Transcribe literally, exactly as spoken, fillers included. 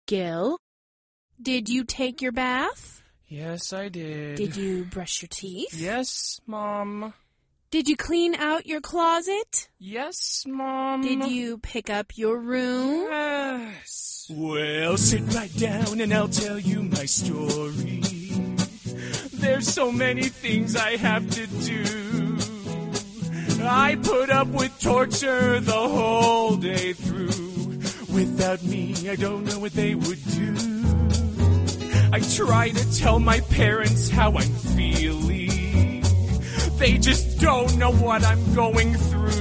Gil, did you take your bath? Yes, I did. Did you brush your teeth? Yes, Mom. Did you clean out your closet? Yes, Mom. Did you pick up your room? Yes. Well, sit right down and I'll tell you my story. There's so many things I have to do. I put up with torture the whole day through. Without me, I don't know what they would do. I try to tell my parents how I'm feeling. They just don't know what I'm going through.